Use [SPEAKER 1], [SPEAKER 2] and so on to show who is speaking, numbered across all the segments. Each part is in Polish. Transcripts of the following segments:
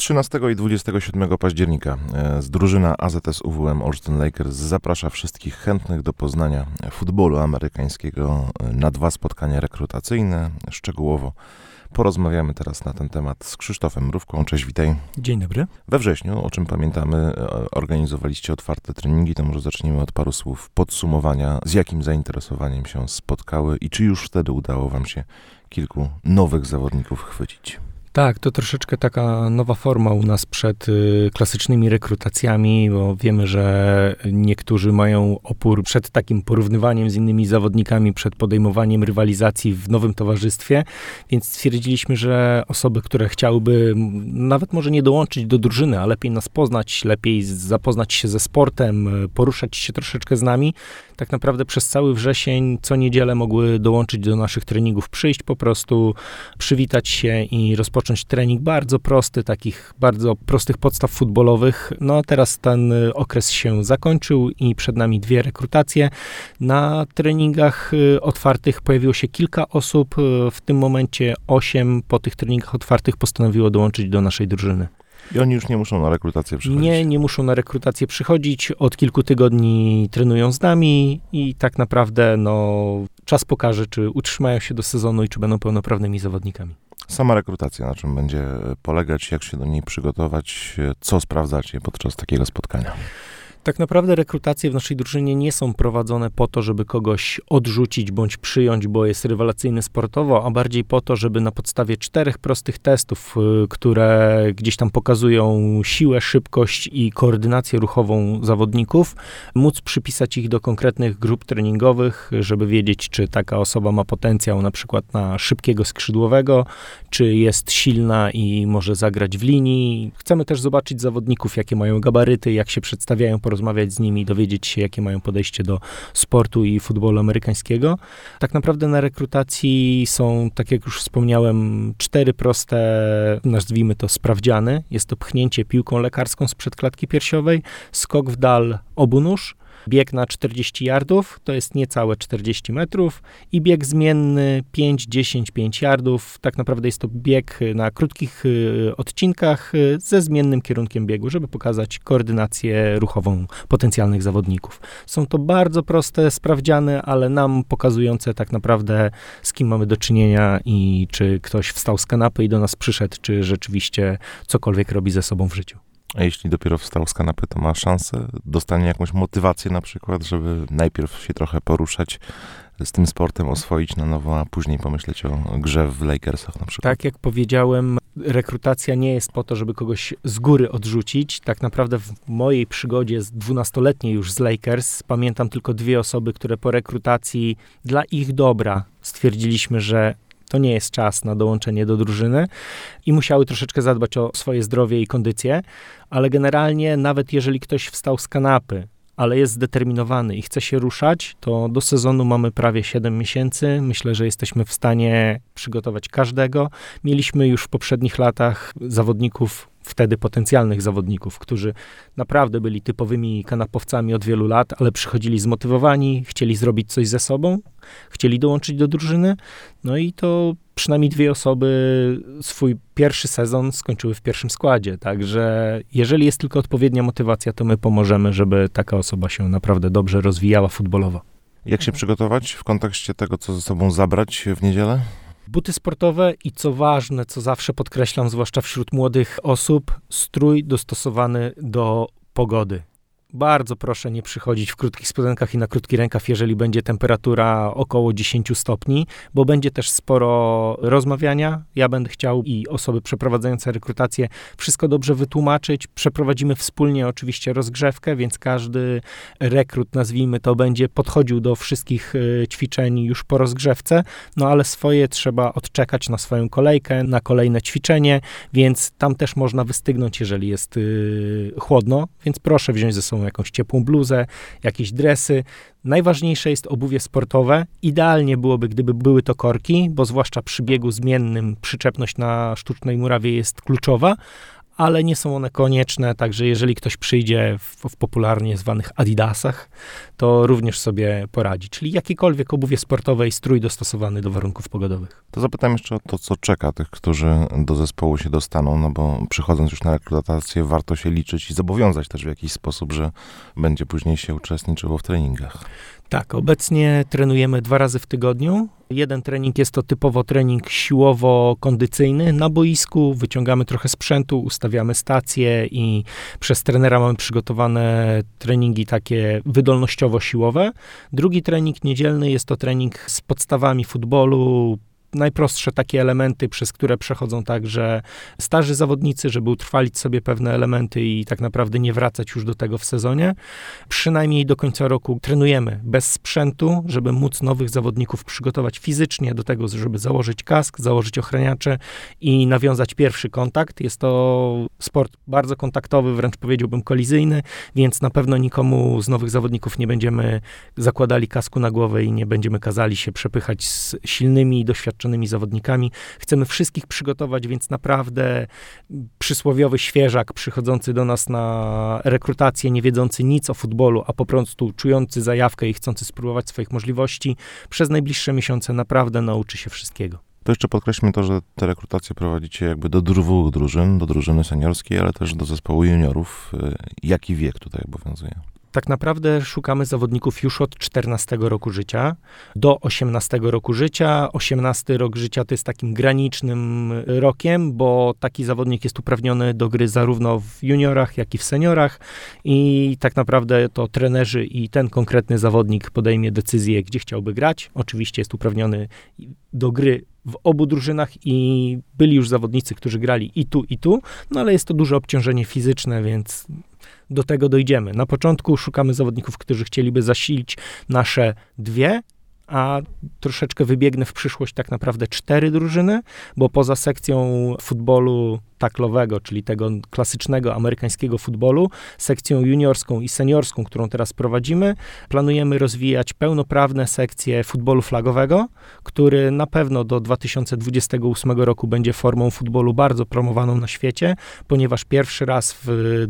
[SPEAKER 1] 13 i 27 października drużyna AZS UWM Olsztyn Lakers zaprasza wszystkich chętnych do poznania futbolu amerykańskiego na 2 spotkania rekrutacyjne. Szczegółowo porozmawiamy teraz na ten temat z Krzysztofem Mrówką. Cześć, witaj.
[SPEAKER 2] Dzień dobry.
[SPEAKER 1] We wrześniu, o czym pamiętamy, organizowaliście otwarte treningi. To może zaczniemy od paru słów podsumowania, z jakim zainteresowaniem się spotkały i czy już wtedy udało wam się kilku nowych zawodników chwycić.
[SPEAKER 2] Tak, to troszeczkę taka nowa forma u nas przed klasycznymi rekrutacjami, bo wiemy, że niektórzy mają opór przed takim porównywaniem z innymi zawodnikami, przed podejmowaniem rywalizacji w nowym towarzystwie, więc stwierdziliśmy, że osoby, które chciałyby nawet może nie dołączyć do drużyny, a lepiej nas poznać, lepiej zapoznać się ze sportem, poruszać się troszeczkę z nami, tak naprawdę przez cały wrzesień co niedzielę mogły dołączyć do naszych treningów, przyjść po prostu, przywitać się i rozpocząć trening bardzo prosty, takich bardzo prostych podstaw futbolowych. No teraz ten okres się zakończył i przed nami 2 rekrutacje. Na treningach otwartych pojawiło się kilka osób, w tym momencie 8 po tych treningach otwartych postanowiło dołączyć do naszej drużyny.
[SPEAKER 1] I oni już nie muszą na rekrutację przychodzić?
[SPEAKER 2] Nie muszą na rekrutację przychodzić. Od kilku tygodni trenują z nami i tak naprawdę czas pokaże, czy utrzymają się do sezonu i czy będą pełnoprawnymi zawodnikami.
[SPEAKER 1] Sama rekrutacja, na czym będzie polegać, jak się do niej przygotować, co sprawdzacie podczas takiego spotkania?
[SPEAKER 2] Tak naprawdę rekrutacje w naszej drużynie nie są prowadzone po to, żeby kogoś odrzucić bądź przyjąć, bo jest rewelacyjny sportowo, a bardziej po to, żeby na podstawie 4 prostych testów, które gdzieś tam pokazują siłę, szybkość i koordynację ruchową zawodników, móc przypisać ich do konkretnych grup treningowych, żeby wiedzieć, czy taka osoba ma potencjał na przykład na szybkiego skrzydłowego, czy jest silna i może zagrać w linii. Chcemy też zobaczyć zawodników, jakie mają gabaryty, jak się przedstawiają, porozmawiać z nimi, dowiedzieć się, jakie mają podejście do sportu i futbolu amerykańskiego. Tak naprawdę na rekrutacji są, tak jak już wspomniałem, 4 proste, nazwijmy to sprawdziany. Jest to pchnięcie piłką lekarską sprzed klatki piersiowej, skok w dal obunóż, bieg na 40 yardów, to jest niecałe 40 metrów i bieg zmienny 5, 10, 5 yardów. Tak naprawdę jest to bieg na krótkich odcinkach ze zmiennym kierunkiem biegu, żeby pokazać koordynację ruchową potencjalnych zawodników. Są to bardzo proste sprawdziany, ale nam pokazujące tak naprawdę, z kim mamy do czynienia i czy ktoś wstał z kanapy i do nas przyszedł, czy rzeczywiście cokolwiek robi ze sobą w życiu.
[SPEAKER 1] A jeśli dopiero wstał z kanapy, to ma szansę, dostanie jakąś motywację na przykład, żeby najpierw się trochę poruszać z tym sportem, oswoić na nowo, a później pomyśleć o grze w Lakersach na przykład.
[SPEAKER 2] Tak jak powiedziałem, rekrutacja nie jest po to, żeby kogoś z góry odrzucić. Tak naprawdę w mojej przygodzie 12-letniej już z Lakers pamiętam tylko 2 osoby, które po rekrutacji dla ich dobra stwierdziliśmy, że to nie jest czas na dołączenie do drużyny i musiały troszeczkę zadbać o swoje zdrowie i kondycję, ale generalnie nawet jeżeli ktoś wstał z kanapy, ale jest zdeterminowany i chce się ruszać, to do sezonu mamy prawie 7 miesięcy. Myślę, że jesteśmy w stanie przygotować każdego. Mieliśmy już w poprzednich latach zawodników, wtedy potencjalnych zawodników, którzy naprawdę byli typowymi kanapowcami od wielu lat, ale przychodzili zmotywowani, chcieli zrobić coś ze sobą, chcieli dołączyć do drużyny, no i to przynajmniej 2 osoby swój pierwszy sezon skończyły w pierwszym składzie, także jeżeli jest tylko odpowiednia motywacja, to my pomożemy, żeby taka osoba się naprawdę dobrze rozwijała futbolowo.
[SPEAKER 1] Jak się przygotować w kontekście tego, co ze sobą zabrać w niedzielę?
[SPEAKER 2] Buty sportowe i co ważne, co zawsze podkreślam, zwłaszcza wśród młodych osób, strój dostosowany do pogody. Bardzo proszę nie przychodzić w krótkich spodenkach i na krótki rękaw, jeżeli będzie temperatura około 10 stopni, bo będzie też sporo rozmawiania. Ja będę chciał i osoby przeprowadzające rekrutację wszystko dobrze wytłumaczyć. Przeprowadzimy wspólnie oczywiście rozgrzewkę, więc każdy rekrut, nazwijmy to, będzie podchodził do wszystkich ćwiczeń już po rozgrzewce, no ale swoje trzeba odczekać na swoją kolejkę, na kolejne ćwiczenie, więc tam też można wystygnąć, jeżeli jest chłodno, więc proszę wziąć ze sobą jakąś ciepłą bluzę, jakieś dresy. Najważniejsze jest obuwie sportowe. Idealnie byłoby, gdyby były to korki, bo zwłaszcza przy biegu zmiennym przyczepność na sztucznej murawie jest kluczowa, ale nie są one konieczne, także jeżeli ktoś przyjdzie w popularnie zwanych adidasach, to również sobie poradzi. Czyli jakiekolwiek obuwie sportowe i strój dostosowany do warunków pogodowych.
[SPEAKER 1] To zapytam jeszcze o to, co czeka tych, którzy do zespołu się dostaną, no bo przychodząc już na rekrutację, warto się liczyć i zobowiązać też w jakiś sposób, że będzie później się uczestniczyło w treningach.
[SPEAKER 2] Tak, obecnie trenujemy 2 razy w tygodniu. Jeden trening jest to typowo trening siłowo-kondycyjny na boisku. Wyciągamy trochę sprzętu, ustawiamy stacje i przez trenera mamy przygotowane treningi takie wydolnościowo-siłowe. Drugi trening niedzielny jest to trening z podstawami futbolu, najprostsze takie elementy, przez które przechodzą także starzy zawodnicy, żeby utrwalić sobie pewne elementy i tak naprawdę nie wracać już do tego w sezonie. Przynajmniej do końca roku trenujemy bez sprzętu, żeby móc nowych zawodników przygotować fizycznie do tego, żeby założyć kask, założyć ochraniacze i nawiązać pierwszy kontakt. Jest to sport bardzo kontaktowy, wręcz powiedziałbym kolizyjny, więc na pewno nikomu z nowych zawodników nie będziemy zakładali kasku na głowę i nie będziemy kazali się przepychać z silnymi i doświadczonymi zawodnikami. Chcemy wszystkich przygotować, więc naprawdę przysłowiowy świeżak przychodzący do nas na rekrutację, nie wiedzący nic o futbolu, a po prostu czujący zajawkę i chcący spróbować swoich możliwości, przez najbliższe miesiące naprawdę nauczy się wszystkiego.
[SPEAKER 1] To jeszcze podkreślmy to, że te rekrutacje prowadzicie jakby do 2 drużyn, do drużyny seniorskiej, ale też do zespołu juniorów. Jaki wiek tutaj obowiązuje?
[SPEAKER 2] Tak naprawdę szukamy zawodników już od 14 roku życia do 18 roku życia. 18 rok życia to jest takim granicznym rokiem, bo taki zawodnik jest uprawniony do gry zarówno w juniorach, jak i w seniorach i tak naprawdę to trenerzy i ten konkretny zawodnik podejmie decyzję, gdzie chciałby grać. Oczywiście jest uprawniony do gry w obu drużynach i byli już zawodnicy, którzy grali i tu, no ale jest to duże obciążenie fizyczne, więc do tego dojdziemy. Na początku szukamy zawodników, którzy chcieliby zasilić nasze 2, a troszeczkę wybiegnę w przyszłość tak naprawdę 4 drużyny, bo poza sekcją futbolu taklowego, czyli tego klasycznego amerykańskiego futbolu, sekcją juniorską i seniorską, którą teraz prowadzimy, planujemy rozwijać pełnoprawne sekcje futbolu flagowego, który na pewno do 2028 roku będzie formą futbolu bardzo promowaną na świecie, ponieważ pierwszy raz w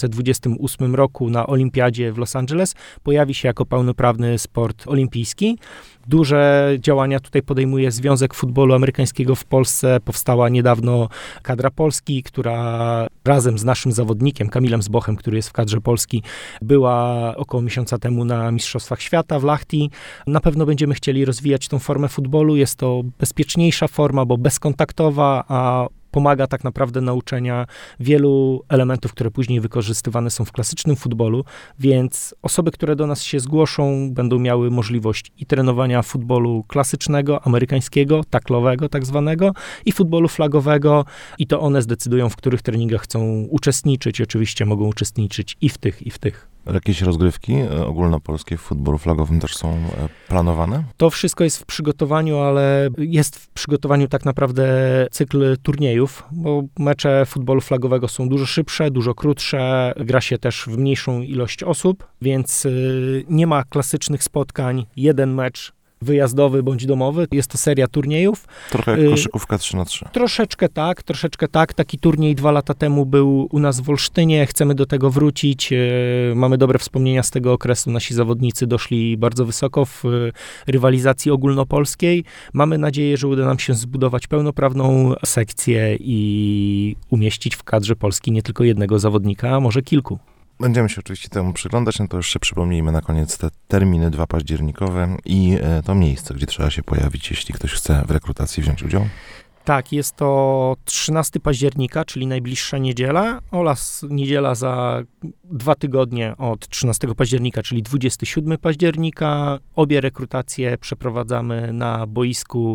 [SPEAKER 2] 2028 roku na Olimpiadzie w Los Angeles pojawi się jako pełnoprawny sport olimpijski. Duże działania tutaj podejmuje Związek Futbolu Amerykańskiego w Polsce. Powstała niedawno kadra Polski, która razem z naszym zawodnikiem, Kamilem Zbochem, który jest w kadrze Polski, była około miesiąca temu na Mistrzostwach Świata w Lahti. Na pewno będziemy chcieli rozwijać tą formę futbolu. Jest to bezpieczniejsza forma, bo bezkontaktowa, a pomaga tak naprawdę nauczenia wielu elementów, które później wykorzystywane są w klasycznym futbolu, więc osoby, które do nas się zgłoszą, będą miały możliwość i trenowania futbolu klasycznego, amerykańskiego, taklowego tak zwanego i futbolu flagowego i to one zdecydują, w których treningach chcą uczestniczyć. Oczywiście mogą uczestniczyć i w tych, i w tych.
[SPEAKER 1] Jakieś rozgrywki ogólnopolskie w futbolu flagowym też są planowane?
[SPEAKER 2] To wszystko jest w przygotowaniu, ale jest w przygotowaniu tak naprawdę cykl turniejów, bo mecze futbolu flagowego są dużo szybsze, dużo krótsze, gra się też w mniejszą ilość osób, więc nie ma klasycznych spotkań, jeden mecz wyjazdowy bądź domowy. Jest to seria turniejów.
[SPEAKER 1] Trochę jak koszykówka 3x3.
[SPEAKER 2] Troszeczkę tak. Taki turniej 2 lata temu był u nas w Olsztynie. Chcemy do tego wrócić. Mamy dobre wspomnienia z tego okresu. Nasi zawodnicy doszli bardzo wysoko w rywalizacji ogólnopolskiej. Mamy nadzieję, że uda nam się zbudować pełnoprawną sekcję i umieścić w kadrze Polski nie tylko jednego zawodnika, a może kilku.
[SPEAKER 1] Będziemy się oczywiście temu przyglądać, no to jeszcze przypomnijmy na koniec te terminy 2 październikowe i to miejsce, gdzie trzeba się pojawić, jeśli ktoś chce w rekrutacji wziąć udział.
[SPEAKER 2] Tak, jest to 13 października, czyli najbliższa niedziela oraz niedziela za 2 tygodnie od 13 października, czyli 27 października. Obie rekrutacje przeprowadzamy na boisku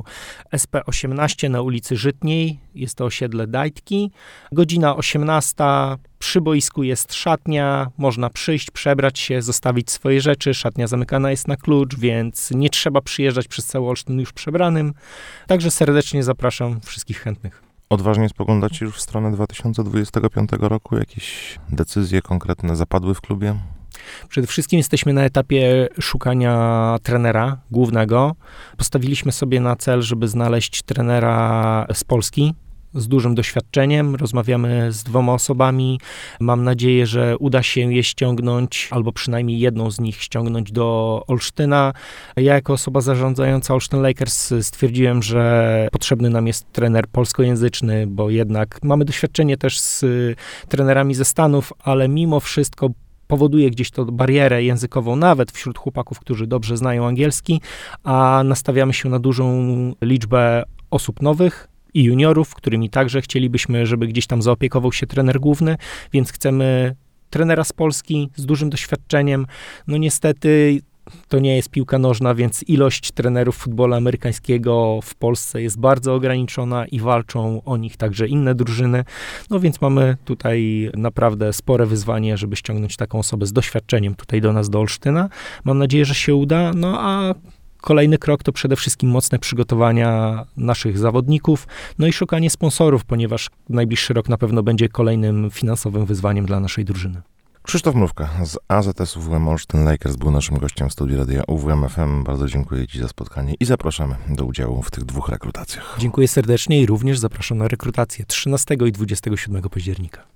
[SPEAKER 2] SP18 na ulicy Żytniej. Jest to osiedle Dajtki. Godzina 18. Przy boisku jest szatnia, można przyjść, przebrać się, zostawić swoje rzeczy. Szatnia zamykana jest na klucz, więc nie trzeba przyjeżdżać przez cały Olsztyn już przebranym. Także serdecznie zapraszam wszystkich chętnych.
[SPEAKER 1] Odważnie spoglądacie już w stronę 2025 roku? Jakieś decyzje konkretne zapadły w klubie?
[SPEAKER 2] Przede wszystkim jesteśmy na etapie szukania trenera głównego. Postawiliśmy sobie na cel, żeby znaleźć trenera z Polski, z dużym doświadczeniem. Rozmawiamy z 2 osobami. Mam nadzieję, że uda się je ściągnąć, albo przynajmniej jedną z nich ściągnąć do Olsztyna. Ja jako osoba zarządzająca Olsztyn Lakers stwierdziłem, że potrzebny nam jest trener polskojęzyczny, bo jednak mamy doświadczenie też z trenerami ze Stanów, ale mimo wszystko powoduje gdzieś to barierę językową, nawet wśród chłopaków, którzy dobrze znają angielski, a nastawiamy się na dużą liczbę osób nowych i juniorów, którymi także chcielibyśmy, żeby gdzieś tam zaopiekował się trener główny, więc chcemy trenera z Polski z dużym doświadczeniem. No niestety to nie jest piłka nożna, więc ilość trenerów futbolu amerykańskiego w Polsce jest bardzo ograniczona i walczą o nich także inne drużyny. No więc mamy tutaj naprawdę spore wyzwanie, żeby ściągnąć taką osobę z doświadczeniem tutaj do nas, do Olsztyna. Mam nadzieję, że się uda, no a kolejny krok to przede wszystkim mocne przygotowania naszych zawodników, no i szukanie sponsorów, ponieważ najbliższy rok na pewno będzie kolejnym finansowym wyzwaniem dla naszej drużyny.
[SPEAKER 1] Krzysztof Mrówka z AZS UWM Olsztyn Lakers był naszym gościem w studiu Radia UWM FM. Bardzo dziękuję Ci za spotkanie i zapraszamy do udziału w tych 2 rekrutacjach.
[SPEAKER 2] Dziękuję serdecznie i również zapraszam na rekrutację 13 i 27 października.